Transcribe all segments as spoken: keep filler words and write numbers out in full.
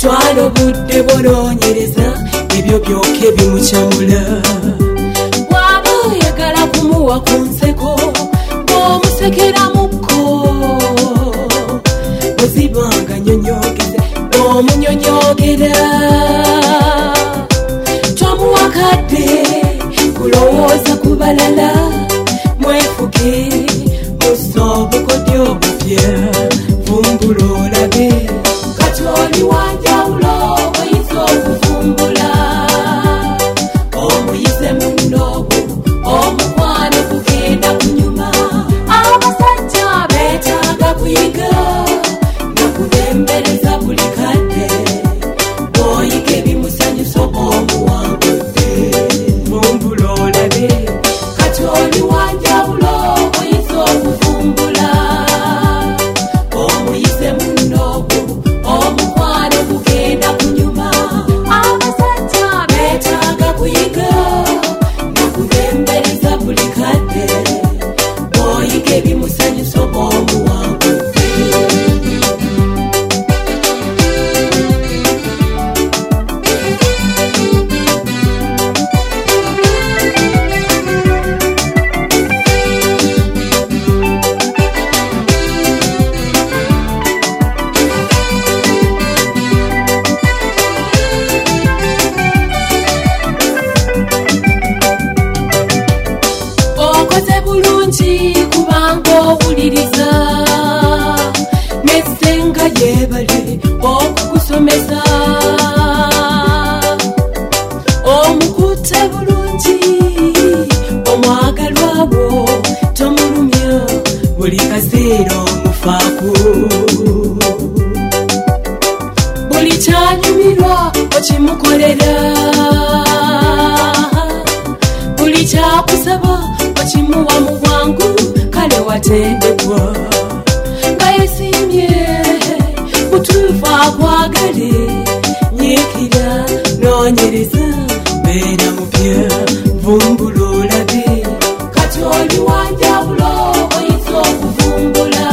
Twalo budde bolonyereza ebyo byoke bimuchamula. Waba oyagala kumuwa ku nseko ng'omusekera mukko, ozibanga nyonyogeze omunyonyogera. Twamuwakadde kulowooza ku balala, mwefuge musobokodyo bupya vumbula olabe. Katoli wanjawulo oyinza okuvumbula, omuyize munnobo omukwano kugenda kunyuma. Abasajja beetaaga kuyiga nakubembereza buli kadde, bw'oyiga ebimusanyusa omuwangudde vumbula olabe. Katoli wanjawulo oyinza okuvumbula, omuyize munnobo omukwano kugenda kunyuma. Abasajja beetaaga kuyiga nakubembereza buli kadde, bw'oyiga ebimusanyusa omuwangudde. Okoze bulungi kubanga owuliriza, n'essenga yeebale okukusomesa. Omukutte bulungi omwagalwa wo, tomulumya buli kaseera omufaako. Buli kyanyumirwa okimukolera, buli kyakusaba okimuwa mu bwangu. Kale watendekwa nga yesiimye mutuufu akwagale. Nyiikira noonyereza beera mupya vumbula olabe. Katoli wanjawulo oyinza okuvumbula,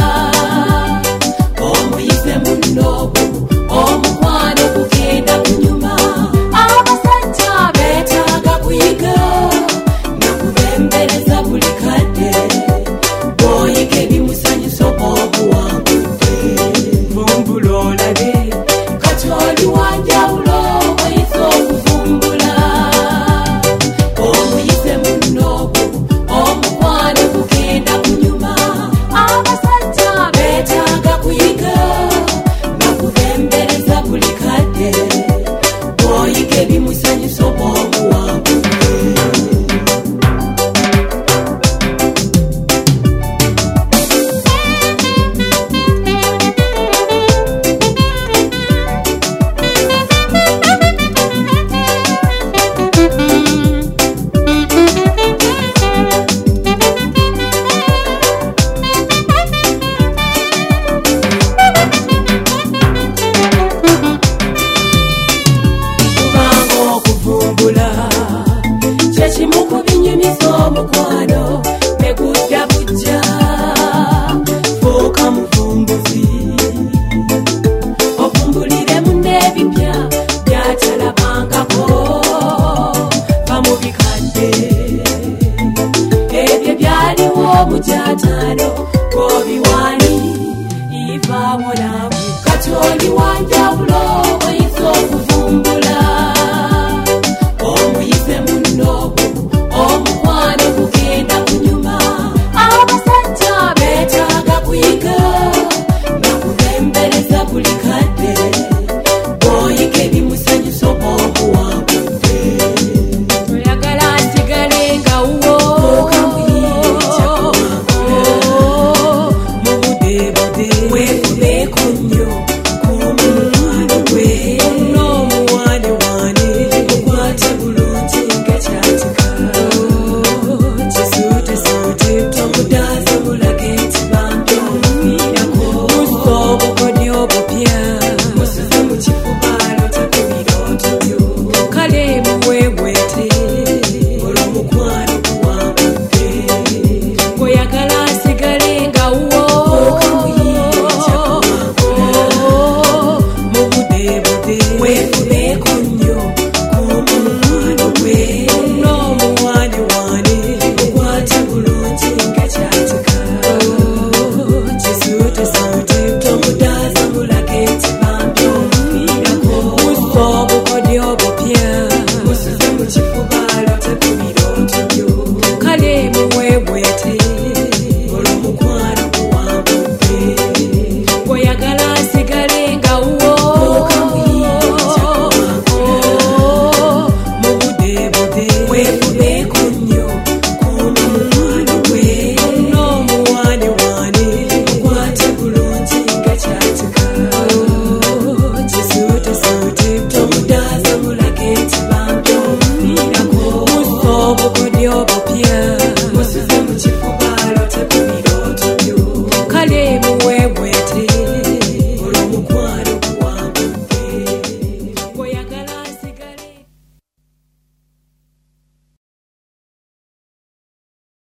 omuyize munnobo omukwano kugenda kunyuma. Abasajja beetaaga kuyiga nakubembereza buli kadde, bw'oyiga ebimusanyusa omuwangudde vumbula olabe. Katoli wanjawulo oyinza okuvumbula, omuyize munnobo omukwano kugenda kunyuma. Abasajja beetaaga kuyiga nakubembereza buli kadde, bw'oyiga ebimusanyusa omuwangudde. Kubanga okuvumbula kye kimu ku binyumiza omukwano ne gudda bujja. Fuuka muvumbuzi ovumbulire munno ebipya